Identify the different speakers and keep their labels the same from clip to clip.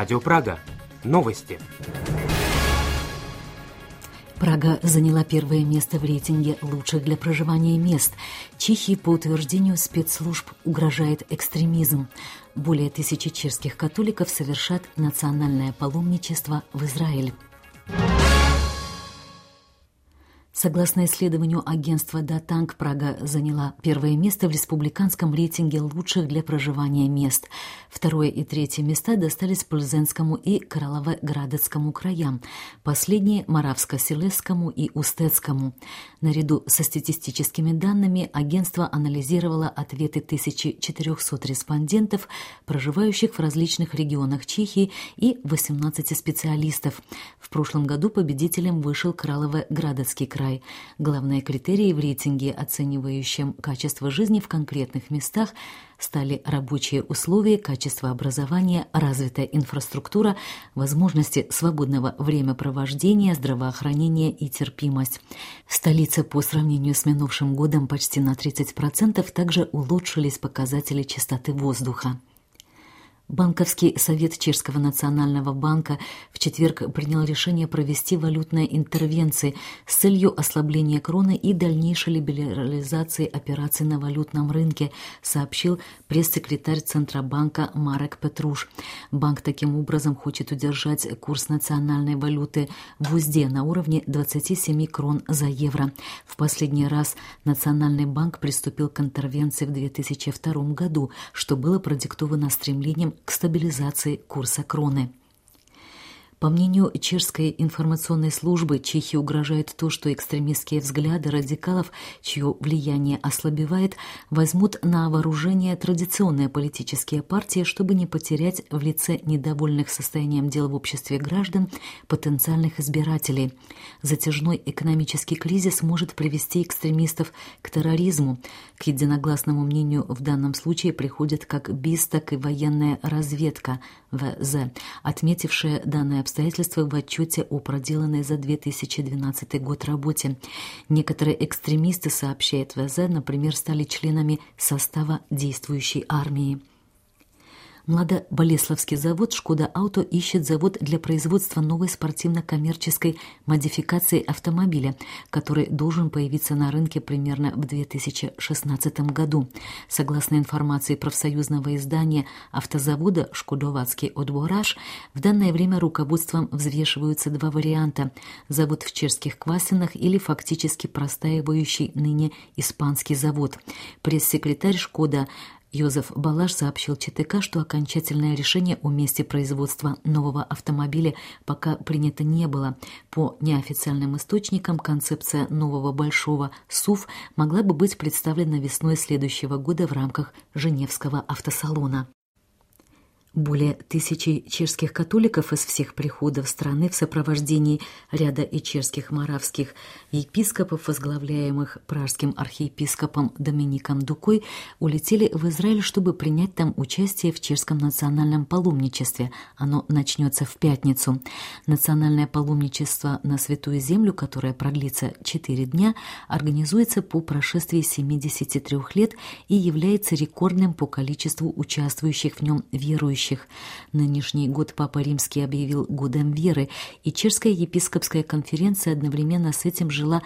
Speaker 1: Радио Прага. Новости.
Speaker 2: Прага заняла первое место в рейтинге лучших для проживания мест. Чехии, по утверждению спецслужб, угрожает экстремизм. Более 1000 чешских католиков совершат национальное паломничество в Израиль. Согласно исследованию агентства «Датанг», Прага заняла первое место в республиканском рейтинге лучших для проживания мест. Второе и третье места достались Плзенскому и Карловоградецкому краям, последние – Моравско-Силезскому и Устецкому. Наряду со статистическими данными агентство анализировало ответы 1400 респондентов, проживающих в различных регионах Чехии, и 18 специалистов. В прошлом году победителем вышел Карловоградецкий край. Главные критерии в рейтинге, оценивающем качество жизни в конкретных местах, стали рабочие условия, качество образования, развитая инфраструктура, возможности свободного времяпровождения, здравоохранение и терпимость. В столице по сравнению с минувшим годом почти на 30% также улучшились показатели чистоты воздуха. Банковский совет Чешского национального банка в четверг принял решение провести валютные интервенции с целью ослабления кроны и дальнейшей либерализации операций на валютном рынке, сообщил пресс-секретарь Центробанка Марек Петруш. Банк таким образом хочет удержать курс национальной валюты в узде на уровне 27 крон за евро. В последний раз Национальный банк приступил к интервенции в 2002 году, что было продиктовано стремлением к стабилизации курса кроны. По мнению чешской информационной службы, Чехии угрожает то, что экстремистские взгляды радикалов, чье влияние ослабевает, возьмут на вооружение традиционные политические партии, чтобы не потерять в лице недовольных состоянием дел в обществе граждан потенциальных избирателей. Затяжной экономический кризис может привести экстремистов к терроризму. К единогласному мнению в данном случае приходят как БИС, так и военная разведка ВЗ, отметившая данное обстоятельства в отчете о проделанной за 2012 год работе. Некоторые экстремисты, сообщает ВЗ, например, стали членами состава действующей армии. Младоболеславский завод «Шкода Ауто» ищет завод для производства новой спортивно-коммерческой модификации автомобиля, который должен появиться на рынке примерно в 2016 году. Согласно информации профсоюзного издания автозавода «Шкодовацкий Одвораж», в данное время руководством взвешиваются два варианта – завод в чешских Квасинах или фактически простаивающий ныне испанский завод. Пресс-секретарь «Шкода» Йозеф Балаш сообщил ЧТК, что окончательное решение о месте производства нового автомобиля пока принято не было. По неофициальным источникам, концепция нового большого СУВ могла бы быть представлена весной следующего года в рамках Женевского автосалона. Более 1000 чешских католиков из всех приходов страны в сопровождении ряда ичерских моравских епископов, возглавляемых пражским архиепископом Домиником Дукой, улетели в Израиль, чтобы принять там участие в чешском национальном паломничестве. Оно начнется в пятницу. Национальное паломничество на Святую Землю, которое продлится 4 дня, организуется по прошествии 73 лет и является рекордным по количеству участвующих в нем верующих. Нынешний год Папа Римский объявил годом веры, и Чешская епископская конференция одновременно с этим жила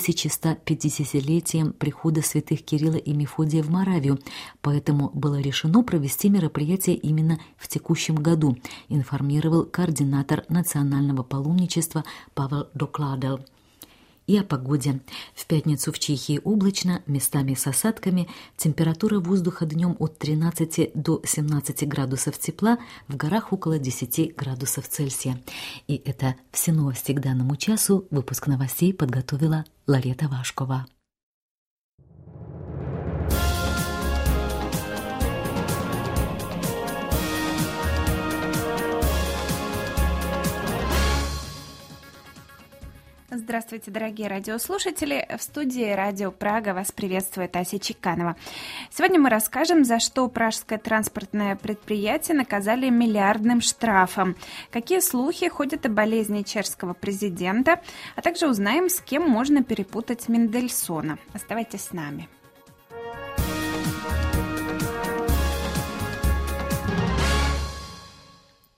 Speaker 2: 1150-летием прихода святых Кирилла и Мефодия в Моравию, поэтому было решено провести мероприятие именно в текущем году, информировал координатор национального паломничества Павел Докладел. И о погоде. В пятницу в Чехии облачно, местами с осадками, температура воздуха днем от 13 до 17 градусов тепла, в горах около 10 градусов Цельсия. И это все новости к данному часу. Выпуск новостей подготовила Ларета Вашкова.
Speaker 3: Здравствуйте, дорогие радиослушатели! В студии Радио Прага вас приветствует Ася Чеканова. Сегодня мы расскажем, за что пражское транспортное предприятие наказали миллиардным штрафом, какие слухи ходят о болезни чешского президента, а также узнаем, с кем можно перепутать Мендельсона. Оставайтесь с нами.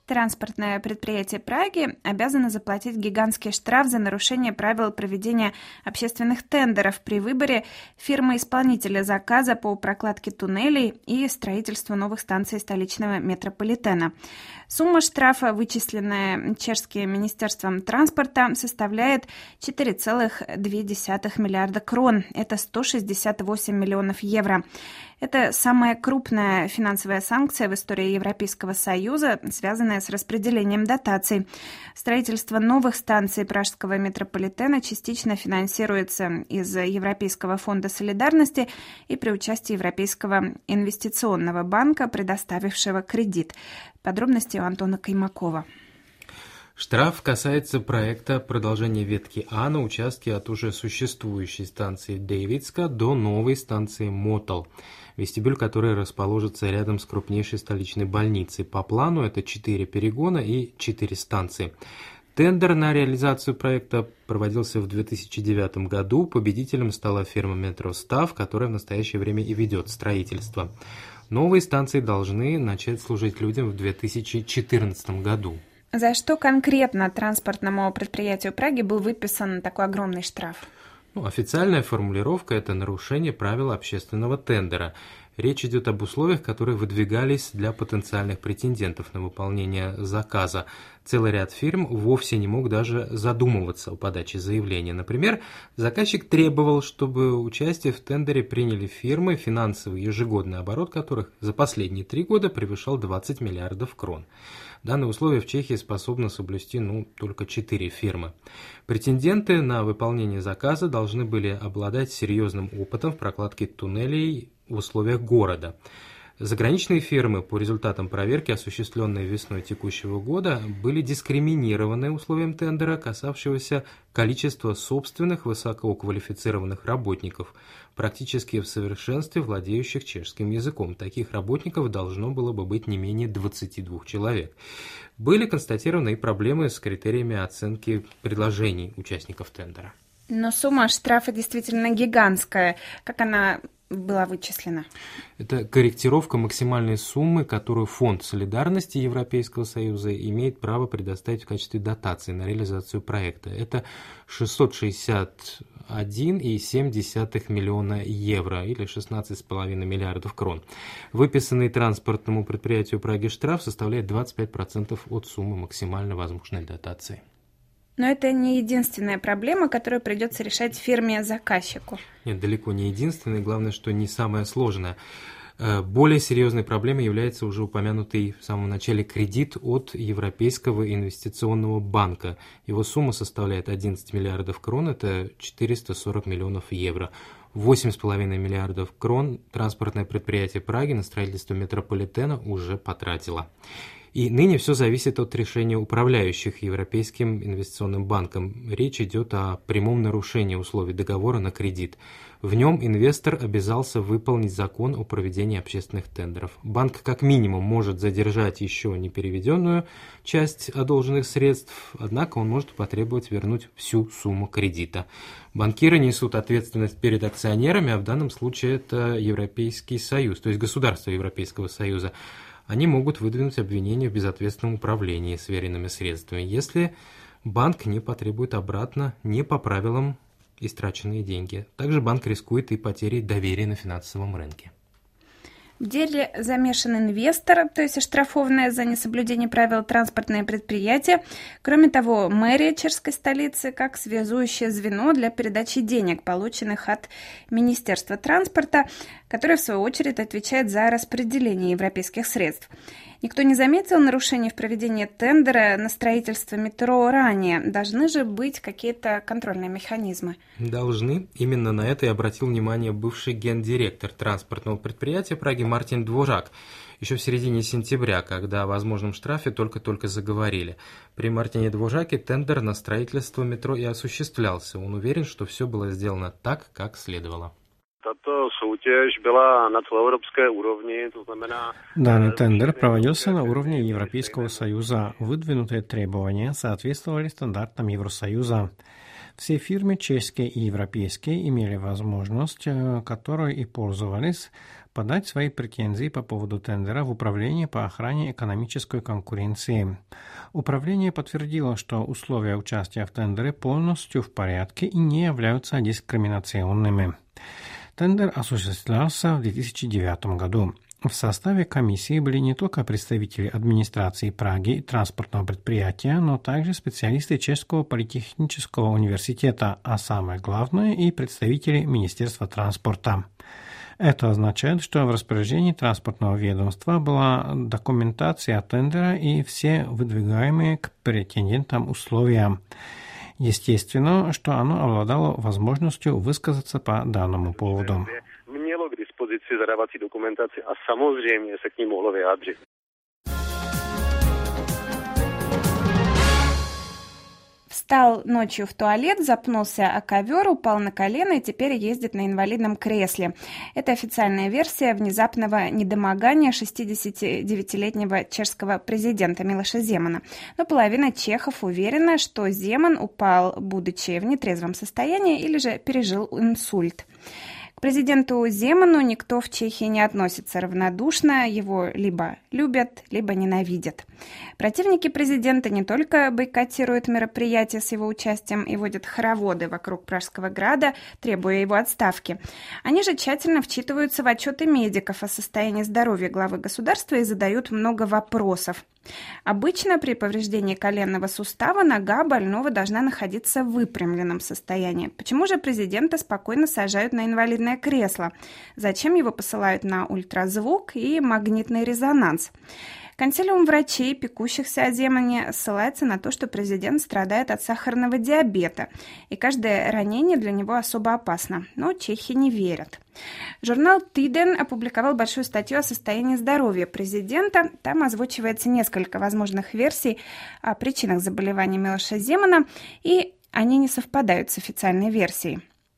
Speaker 3: Транспортное предприятие Праги обязано заплатить гигантский штраф за нарушение правил проведения общественных тендеров при выборе фирмы-исполнителя заказа по прокладке туннелей и строительству новых станций столичного метрополитена. Сумма штрафа, вычисленная чешским министерством транспорта, составляет 4,2 миллиарда крон. Это 168 миллионов евро. Это самая крупная финансовая санкция в истории Европейского Союза, связанная с распределением дотаций. Строительство новых станций Пражского метрополитена частично финансируется из Европейского фонда солидарности и при участии Европейского инвестиционного банка, предоставившего кредит. Подробности у Антона Каймакова.
Speaker 1: Штраф касается проекта продолжения ветки А на участке от уже существующей станции Дейвидска до новой станции Мотал, вестибюль которой расположится рядом с крупнейшей столичной больницей. По плану это 4 перегона и 4 станции. Тендер на реализацию проекта проводился в 2009 году. Победителем стала фирма Метростав, которая в настоящее время и ведет строительство. Новые станции должны начать служить людям в 2014 году.
Speaker 3: За что конкретно транспортному предприятию Праги был выписан такой огромный штраф?
Speaker 1: Официальная формулировка – это нарушение правил общественного тендера. Речь идет об условиях, которые выдвигались для потенциальных претендентов на выполнение заказа. Целый ряд фирм вовсе не мог даже задумываться о подаче заявления. Например, заказчик требовал, чтобы участие в тендере приняли фирмы, финансовый ежегодный оборот которых за последние 3 года превышал 20 миллиардов крон. Данные условия в Чехии способны соблюсти только 4 фирмы. Претенденты на выполнение заказа должны были обладать серьезным опытом в прокладке туннелей в условиях города. Заграничные фирмы, по результатам проверки, осуществленной весной текущего года, были дискриминированы условием тендера, касавшегося количества собственных высококвалифицированных работников, практически в совершенстве владеющих чешским языком. Таких работников должно было бы быть не менее 22 человек. Были констатированы и проблемы с критериями оценки предложений участников тендера.
Speaker 3: Но сумма штрафа действительно гигантская. Как она была вычислена?
Speaker 1: Это корректировка максимальной суммы, которую Фонд солидарности Европейского Союза имеет право предоставить в качестве дотации на реализацию проекта. Это 661,7 миллиона евро или 16,5 миллиардов крон. Выписанный транспортному предприятию Праги штраф составляет 25% от суммы максимально возможной дотации.
Speaker 3: Но это не единственная проблема, которую придется решать фирме-заказчику.
Speaker 1: Нет, далеко не единственная, главное, что не самая сложная. Более серьезной проблемой является уже упомянутый в самом начале кредит от Европейского инвестиционного банка. Его сумма составляет 11 миллиардов крон, это 440 миллионов евро. 8,5 миллиардов крон транспортное предприятие Праги на строительство метрополитена уже потратило. И ныне все зависит от решения управляющих Европейским инвестиционным банком. Речь идет о прямом нарушении условий договора на кредит. В нем инвестор обязался выполнить закон о проведении общественных тендеров. Банк как минимум может задержать еще не переведенную часть одолженных средств, однако он может потребовать вернуть всю сумму кредита. Банкиры несут ответственность перед акционерами, а в данном случае это Европейский Союз, то есть государство Европейского Союза. Они могут выдвинуть обвинение в безответственном управлении сверенными средствами, если банк не потребует обратно не по правилам истраченные деньги. Также банк рискует и потерей доверия на финансовом рынке.
Speaker 3: В деле замешан инвестор, то есть оштрафованное за несоблюдение правил транспортное предприятие. Кроме того, мэрия чешской столицы как связующее звено для передачи денег, полученных от Министерства транспорта, которое, в свою очередь, отвечает за распределение европейских средств. Никто не заметил нарушений в проведении тендера на строительство метро ранее. Должны же быть какие-то контрольные механизмы.
Speaker 1: Должны. Именно на это и обратил внимание бывший гендиректор транспортного предприятия Праги Мартин Дворжак еще в середине сентября, когда о возможном штрафе только-только заговорили. При Мартине Дворжаке тендер на строительство метро и осуществлялся. Он уверен, что все было сделано так, как следовало.
Speaker 4: Данный тендер проводился на уровне Европейского Союза. Выдвинутые требования соответствовали стандартам Евросоюза. Все фирмы, чешские и европейские, имели возможность, которой и пользовались, подать свои претензии по поводу тендера в Управление по охране экономической конкуренции. Управление подтвердило, что условия участия в тендере полностью в порядке и не являются дискриминационными. Тендер осуществлялся в 2009 году. В составе комиссии были не только представители администрации Праги и транспортного предприятия, но также специалисты Чешского политехнического университета, а самое главное и представители Министерства транспорта. Это означает, что в распоряжении транспортного ведомства была документация тендера и все выдвигаемые к претендентам условия. Естественно, что оно обладало возможностью высказаться по данному поводу.
Speaker 5: Mělo k dispozici zadávací dokumentaci a samozřejmě se k ní mohlo vyjádřit.
Speaker 3: Встал ночью в туалет, запнулся о ковер, упал на колено и теперь ездит на инвалидном кресле. Это официальная версия внезапного недомогания 69-летнего чешского президента Милоша Земана. Но половина чехов уверена, что Земан упал, будучи в нетрезвом состоянии, или же пережил инсульт. К президенту Земану никто в Чехии не относится равнодушно, его либо любят, либо ненавидят. Противники президента не только бойкотируют мероприятия с его участием и водят хороводы вокруг Пражского града, требуя его отставки. Они же тщательно вчитываются в отчеты медиков о состоянии здоровья главы государства и задают много вопросов. Обычно при повреждении коленного сустава нога больного должна находиться в выпрямленном состоянии. Почему же президента спокойно сажают на инвалидное кресло? Зачем его посылают на ультразвук и магнитный резонанс? Консилиум врачей, пекущихся о Земане, ссылается на то, что президент страдает от сахарного диабета, и каждое ранение для него особо опасно. Но чехи не верят. Журнал «Тиден» опубликовал большую статью о состоянии здоровья президента. Там озвучивается несколько возможных версий о причинах заболевания Милоша Земана, и они не совпадают с официальной версией.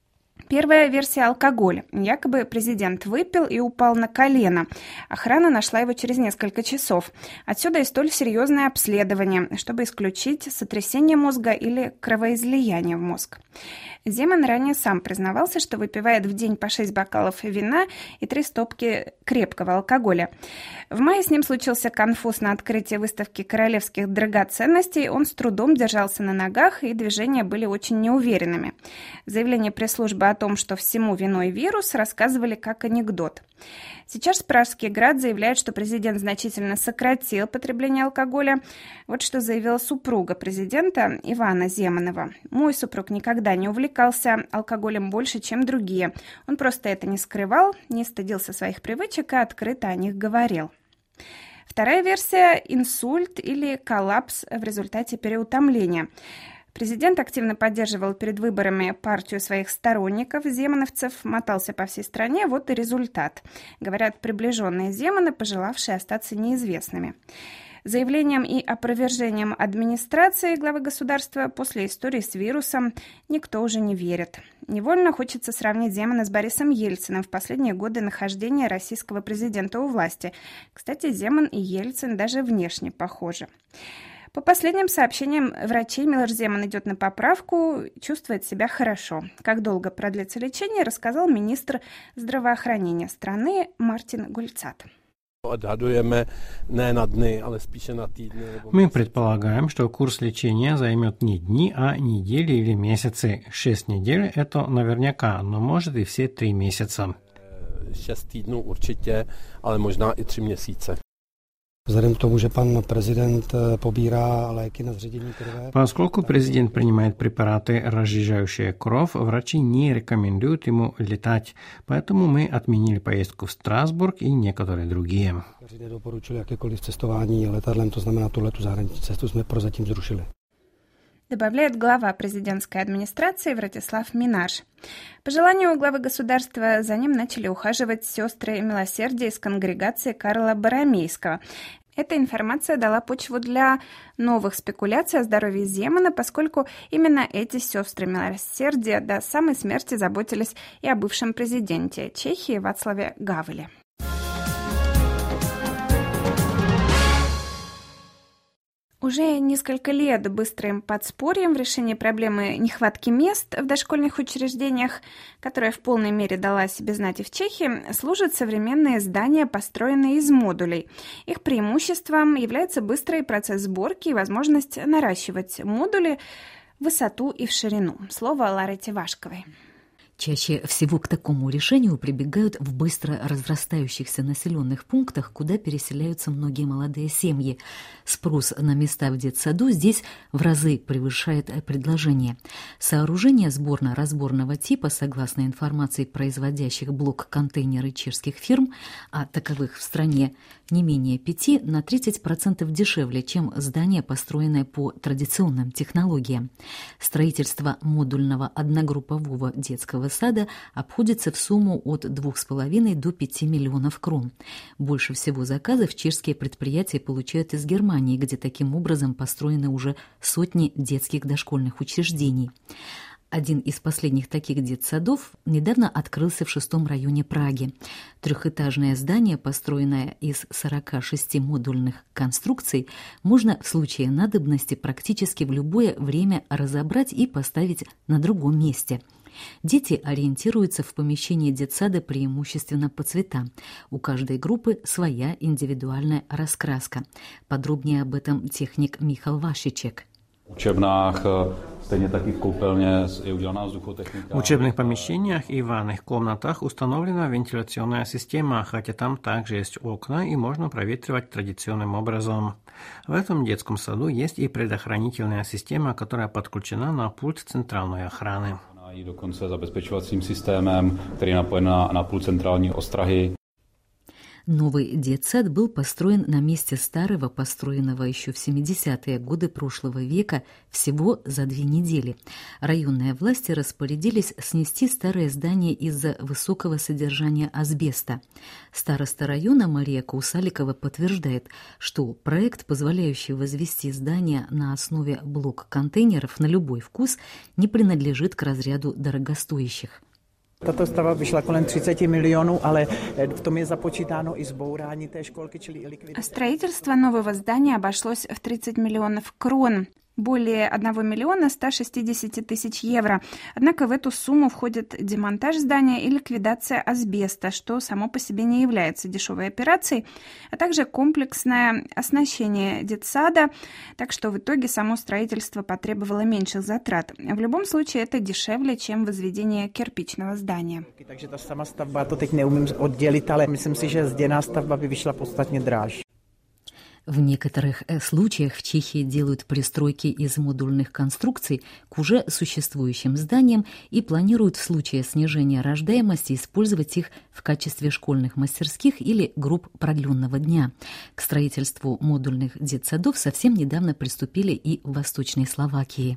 Speaker 3: Первая версия – алкоголь. Якобы президент выпил и упал на колено. Охрана нашла его через несколько часов. Отсюда и столь серьезное обследование, чтобы исключить сотрясение мозга или кровоизлияние в мозг. Земан ранее сам признавался, что выпивает в день по 6 бокалов вина и 3 стопки крепкого алкоголя. В мае с ним случился конфуз на открытии выставки королевских драгоценностей. Он с трудом держался на ногах, и движения были очень неуверенными. Заявление пресс-службы о том, что всему виной вирус, рассказывали как анекдот. Сейчас Пражский град заявляет, что президент значительно сократил потребление алкоголя. Вот что заявила супруга президента Ивана Земанова. «Мой супруг никогда не увлекался алкоголем больше, чем другие. Он просто это не скрывал, не стыдился своих привычек и открыто о них говорил». Вторая версия – инсульт или коллапс в результате переутомления. Президент активно поддерживал перед выборами партию своих сторонников, земановцев, мотался по всей стране, вот и результат. Говорят, приближенные Земана, пожелавшие остаться неизвестными. Заявлением и опровержением администрации главы государства после истории с вирусом никто уже не верит. Невольно хочется сравнить Земана с Борисом Ельциным в последние годы нахождения российского президента у власти. Кстати, Земан и Ельцин даже внешне похожи. По последним сообщениям врачей, Милош Земан идет на поправку, чувствует себя хорошо. Как долго продлится лечение, рассказал министр здравоохранения страны Мартин Гульцат.
Speaker 4: Мы предполагаем, что курс лечения займет не дни, а недели или месяцы. 6 недель – это наверняка, но может и все 3 месяца.
Speaker 5: 6 týdnů určitě, ale možná i 3 měsíce.
Speaker 6: Vzhledem k tomu, že pan prezident pobírá léky na zředění krve.
Speaker 4: Поскольку президент принимает препараты, разжижающие кровь, врачи не рекомендуют ему летать, поэтому мы отменили поездку в Страсбург и некоторые другие.
Speaker 6: Nedoporučili jakékoliv cestování letadlem, to znamená tuhletu zahraniční cestu jsme prozatím zrušili.
Speaker 3: Добавляет глава президентской администрации Вратислав Минаш. По желанию главы государства за ним начали ухаживать сестры милосердия из конгрегации Карла Боромейского. Эта информация дала почву для новых спекуляций о здоровье Земана, поскольку именно эти сестры милосердия до самой смерти заботились и о бывшем президенте Чехии Вацлаве Гавеле. Уже несколько лет быстрым подспорьем в решении проблемы нехватки мест в дошкольных учреждениях, которая в полной мере дала о себе знать и в Чехии, служат современные здания, построенные из модулей. Их преимуществом является быстрый процесс сборки и возможность наращивать модули в высоту и в ширину. Слово Ларете Вашковой.
Speaker 2: Чаще всего к такому решению прибегают в быстро разрастающихся населенных пунктах, куда переселяются многие молодые семьи. Спрос на места в детсаду здесь в разы превышает предложение. Сооружения сборно-разборного типа, согласно информации производящих блок-контейнеры чешских фирм, а таковых в стране не менее 5 на 30% дешевле, чем здания, построенные по традиционным технологиям. Строительство модульного одногруппового детского сада обходится в сумму от 2,5 до 5 миллионов крон. Больше всего заказов чешские предприятия получают из Германии, где таким образом построены уже сотни детских дошкольных учреждений. Один из последних таких детсадов недавно открылся в 6-м районе Праги. Трехэтажное здание, построенное из 46 модульных конструкций, можно в случае надобности практически в любое время разобрать и поставить на другом месте. Дети ориентируются в помещении детсада преимущественно по цветам. У каждой группы своя индивидуальная раскраска. Подробнее об этом техник Михал Вашичек.
Speaker 4: В учебных помещениях и ванных комнатах установлена вентиляционная система, хотя там также есть окна и можно проветривать традиционным образом. В этом детском саду есть и предохранительная система, которая подключена на пульт центральной охраны.
Speaker 7: I dokonce zabezpečovacím systémem, který je napojen na pult centrální ostrahy.
Speaker 2: Новый детсад был построен на месте старого, построенного еще в 70-е годы прошлого века, всего за 2 недели. Районные власти распорядились снести старое здание из-за высокого содержания асбеста. Староста района Мария Каусаликова подтверждает, что проект, позволяющий возвести здание на основе блок-контейнеров на любой вкус, не принадлежит к разряду дорогостоящих.
Speaker 8: Tato stavba vyšla kolem 30 milionů, ale v tom je započítáno i zbourání té školky, čili i likvidace.
Speaker 3: Строительство нового здания обошлось в 30 миллионов крон. Более 1 миллиона 160 тысяч евро. Однако в эту сумму входит демонтаж здания и ликвидация асбеста, что само по себе не является дешевой операцией, а также комплексное оснащение детсада, так что в итоге само строительство потребовало меньших затрат. В любом случае это дешевле, чем возведение кирпичного здания.
Speaker 8: Takže ta sama stavba, to teď neumím oddělit, ale myslím si, že zděná stavba by vyšla podstatně dráž.
Speaker 2: В некоторых случаях в Чехии делают пристройки из модульных конструкций к уже существующим зданиям и планируют в случае снижения рождаемости использовать их в качестве школьных мастерских или групп продленного дня. К строительству модульных детсадов совсем недавно приступили и в Восточной Словакии.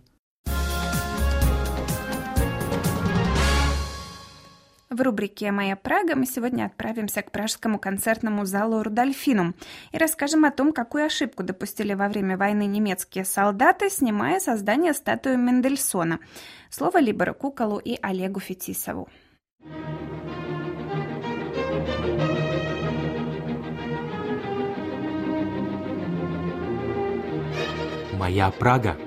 Speaker 3: В рубрике «Моя Прага» мы сегодня отправимся к пражскому концертному залу «Рудольфинум» и расскажем о том, какую ошибку допустили во время войны немецкие солдаты, снимая со здания статую Мендельсона. Слово Либору Куколу и Олегу Фетисову.
Speaker 1: «Моя Прага».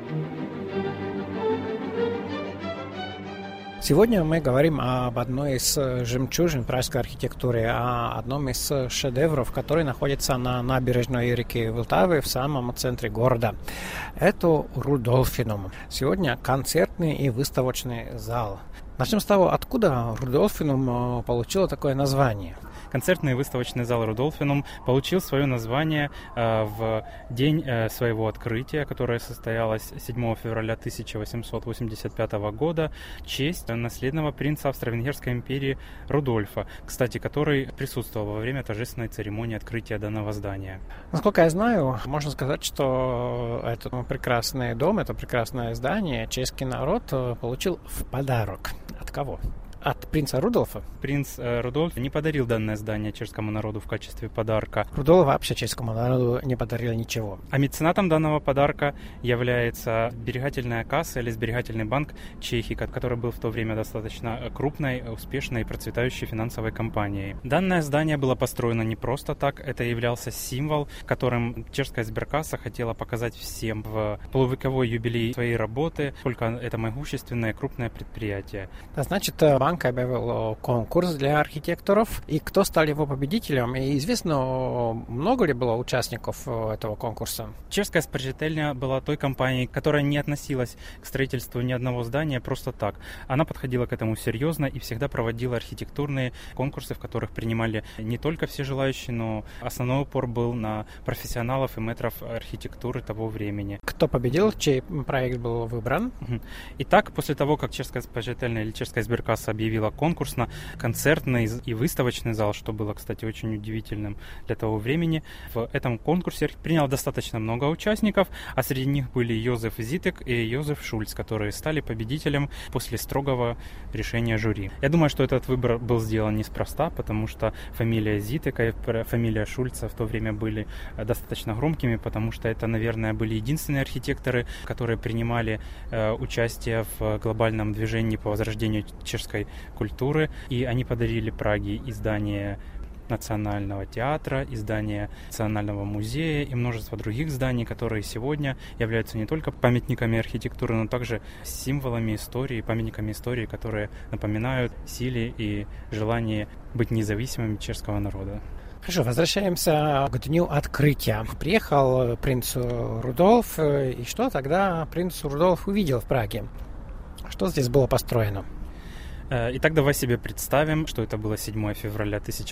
Speaker 4: Сегодня мы говорим об одной из жемчужин пражской архитектуры, о одном из шедевров, который находится на набережной реки Влтавы в самом центре города. Это Рудольфинум. Сегодня концертный и выставочный зал. Начнем с того, откуда Рудольфинум получило такое название.
Speaker 9: Концертный и выставочный зал «Рудольфинум» получил свое название в день своего открытия, которое состоялось 7 февраля 1885 года, в честь наследного принца Австро-Венгерской империи Рудольфа, кстати, который присутствовал во время торжественной церемонии открытия данного здания.
Speaker 4: Насколько я знаю, можно сказать, что этот прекрасный дом, это прекрасное здание чешский народ получил в подарок. От кого? От принца Рудольфа?
Speaker 9: Принц Рудольф не подарил данное здание чешскому народу в качестве подарка.
Speaker 4: Рудольф вообще чешскому народу не подарил ничего.
Speaker 9: А меценатом данного подарка является сберегательная касса или сберегательный банк Чехии, который был в то время достаточно крупной, успешной и процветающей финансовой компанией. Данное здание было построено не просто так, это являлся символ, которым чешская сберкасса хотела показать всем в полувековой юбилей своей работы, сколько это могущественное крупное предприятие.
Speaker 4: Значит, банк объявил конкурс для архитекторов, и кто стал его победителем? И известно, много ли было участников этого конкурса?
Speaker 9: Чешская спожителня была той компанией, которая не относилась к строительству ни одного здания просто так. Она подходила к этому серьезно и всегда проводила архитектурные конкурсы, в которых принимали не только все желающие, но основной упор был на профессионалов и мэтров архитектуры того времени.
Speaker 4: Кто победил? Чей проект был выбран?
Speaker 9: Итак, после того, как чешская спожителня или чешская сберкасса объявила конкурс на концертный и выставочный зал, что было, кстати, очень удивительным для того времени, в этом конкурсе приняло достаточно много участников, а среди них были Йозеф Зитек и Йозеф Шульц, которые стали победителем после строгого решения жюри. Я думаю, что этот выбор был сделан неспроста, потому что фамилия Зитека и фамилия Шульца в то время были достаточно громкими, потому что это, наверное, были единственные архитекторы, которые принимали участие в глобальном движении по возрождению чешской культуры, и они подарили Праге издание Национального театра, издание Национального музея и множество других зданий, которые сегодня являются не только памятниками архитектуры, но также символами истории, памятниками истории, которые напоминают силе и желании быть независимым чешского народа.
Speaker 4: Хорошо, возвращаемся к дню открытия. Приехал принц Рудольф, и что тогда принц Рудольф увидел в Праге? Что здесь было построено?
Speaker 9: Итак, давай себе представим, что это было 7 февраля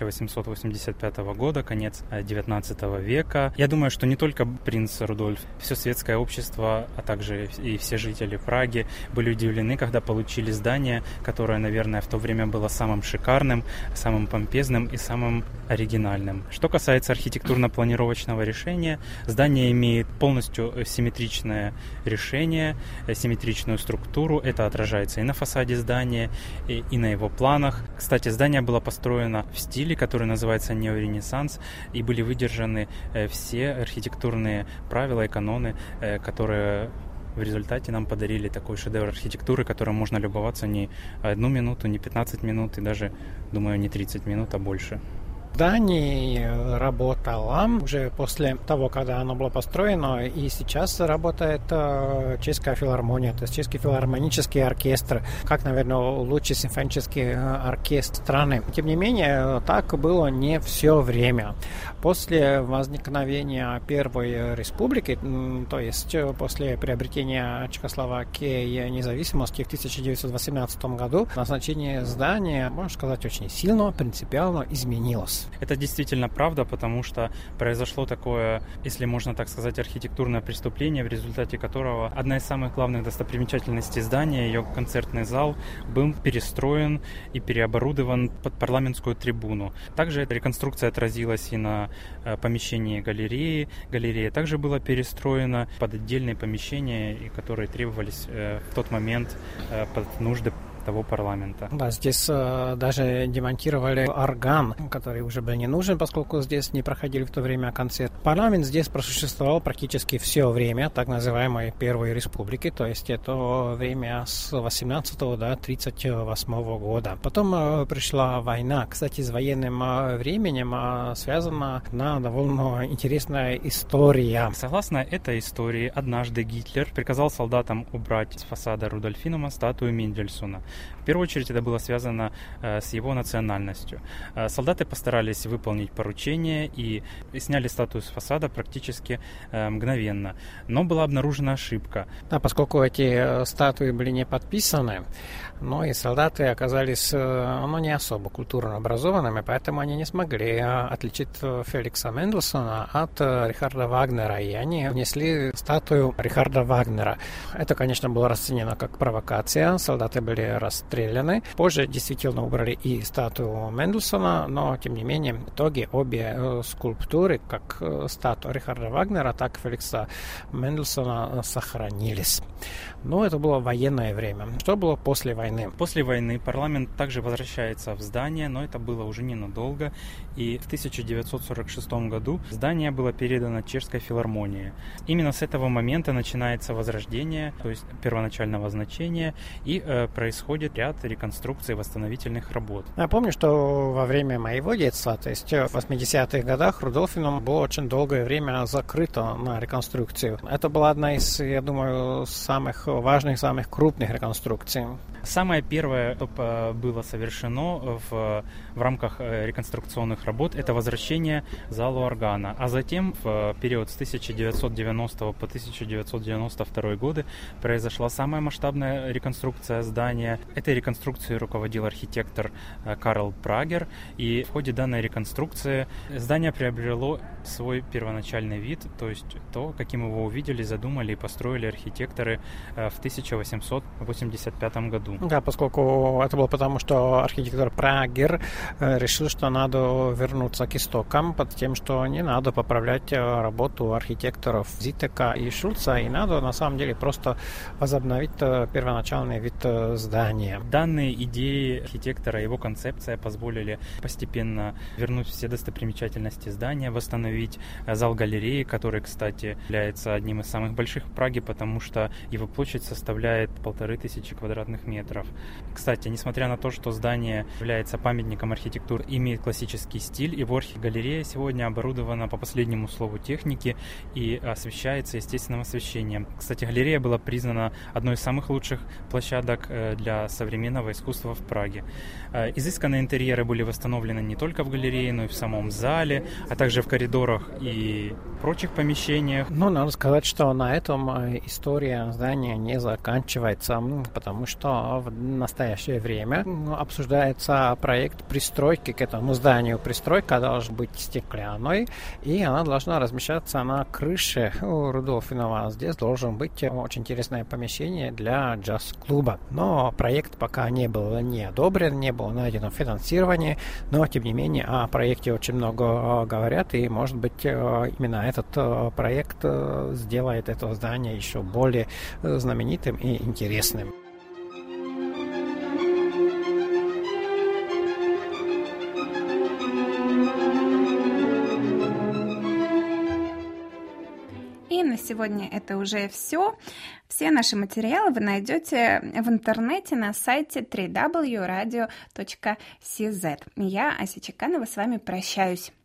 Speaker 9: 1885 года, конец 19 века. Я думаю, что не только принц Рудольф, все светское общество, а также и все жители Праги были удивлены, когда получили здание, которое, наверное, в то время было самым шикарным, самым помпезным и самым оригинальным. Что касается архитектурно-планировочного решения, здание имеет полностью симметричное решение, симметричную структуру. Это отражается и на фасаде здания, и на его планах. Кстати, здание было построено в стиле, который называется неоренессанс, и были выдержаны все архитектурные правила и каноны, которые в результате нам подарили такой шедевр архитектуры, которым можно любоваться не 1 минуту, не 15 минут и даже, думаю, не 30 минут, а больше.
Speaker 4: Здании работала уже после того, когда оно было построено, и сейчас работает Чешская филармония, то есть Чешский филармонический оркестр, как, наверное, лучший симфонический оркестр страны. Тем не менее, так было не все время. После возникновения Первой Республики, то есть после приобретения Чехословакии независимости в 1918 году, назначение здания, можно сказать, очень сильно, принципиально изменилось.
Speaker 9: Это действительно правда, потому что произошло такое, если можно так сказать, архитектурное преступление, в результате которого одна из самых главных достопримечательностей здания, ее концертный зал, был перестроен и переоборудован под парламентскую трибуну. Также эта реконструкция отразилась и на помещении галереи. Галерея также была перестроена под отдельные помещения, которые требовались в тот момент под нужды того парламента.
Speaker 4: Да, здесь даже демонтировали орган, который уже был не нужен, поскольку здесь не проходили в то время концерт. Парламент здесь просуществовал практически все время так называемой Первой Республики, то есть это время с 18 до 38 года. Потом пришла война. Кстати, с военным временем связана одна довольно интересная история.
Speaker 9: Согласно этой истории, однажды Гитлер приказал солдатам убрать с фасада Рудольфинума статую Мендельсона. В первую очередь это было связано с его национальностью. Солдаты постарались выполнить поручение и сняли статую с фасада практически мгновенно. Но была обнаружена ошибка.
Speaker 4: Да, поскольку эти статуи были не подписаны, но и солдаты оказались не особо культурно образованными, поэтому они не смогли отличить Феликса Мендельсона от Рихарда Вагнера, и они внесли статую Рихарда Вагнера. Это, конечно, было расценено как провокация. Солдаты были расстреляны. Позже действительно убрали и статую Мендельсона, но, тем не менее, в итоге обе скульптуры, как статуя Рихарда Вагнера, так и Феликса Мендельсона, сохранились. Но это было военное время. Что было после войны?
Speaker 9: После войны парламент также возвращается в здание, но это было уже ненадолго. И в 1946 году здание было передано Чешской филармонии. Именно с этого момента начинается возрождение, то есть первоначального значения, и происходит ряд реконструкций и восстановительных работ.
Speaker 4: Я помню, что во время моего детства, то есть в 80-х годах, Рудольфинум было очень долгое время закрыто на реконструкцию. Это была одна из, я думаю, самых важных, самых крупных реконструкций.
Speaker 9: Самое первое, что было совершено в рамках реконструкционных работ, это возвращение залу органа. А затем в период с 1990 по 1992 годы произошла самая масштабная реконструкция здания. Этой реконструкцией руководил архитектор Карл Прагер. И в ходе данной реконструкции здание приобрело свой первоначальный вид, то есть то, каким его увидели, задумали и построили архитекторы в 1885 году.
Speaker 4: Да, поскольку это было потому, что архитектор Прагер решил, что надо вернуться к истокам, под тем, что не надо поправлять работу архитекторов Зитека и Шульца, и надо на самом деле просто возобновить первоначальный вид здания.
Speaker 9: Данные идеи архитектора, его концепция позволили постепенно вернуть все достопримечательности здания, восстановить зал галереи, который, кстати, является одним из самых больших в Праге, потому что его площадь составляет 1500 квадратных метров. Кстати, несмотря на то, что здание является памятником архитектуры, имеет классический стиль, его архигалерея сегодня оборудована по последнему слову техники и освещается естественным освещением. Кстати, галерея была признана одной из самых лучших площадок для современного искусства в Праге. Изысканные интерьеры были восстановлены не только в галерее, но и в самом зале, а также в коридорах и прочих помещениях.
Speaker 4: Ну, надо сказать, что на этом история здания не заканчивается, потому что в настоящее время обсуждается проект пристройки к этому зданию. Пристройка должна быть стеклянной, и она должна размещаться на крыше Рудольфинума. Здесь должен быть очень интересное помещение для джаз-клуба. Но проект пока не был одобрен, не было найдено финансирование, но, тем не менее, о проекте очень много говорят, и, может быть, именно этот проект сделает это здание еще более знаменитым и интересным.
Speaker 3: И на сегодня это уже все. Все наши материалы вы найдете в интернете на сайте www.radio.cz. Я, Ася Чеканова, с вами прощаюсь.